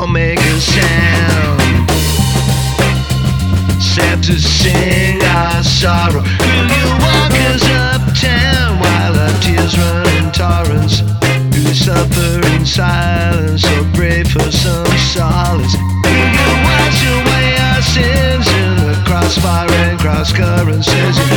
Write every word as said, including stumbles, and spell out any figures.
don't make a sound. Sad to sing our sorrow. Will you walk us uptown while our tears run in torrents? We suffer in silence, so pray for some solace. Will you wash away our sins in the crossfire and cross currents? Says